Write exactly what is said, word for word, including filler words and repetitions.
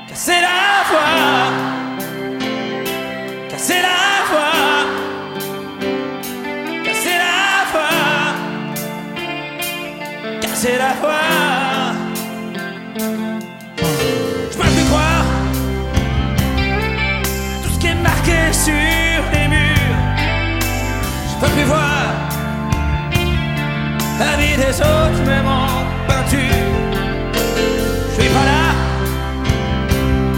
Casser la foi, casser la foi, casser la foi, casser la foi. Je peux plus croire tout ce qui est marqué sur les murs. Je peux plus voir la vie des autres me manque.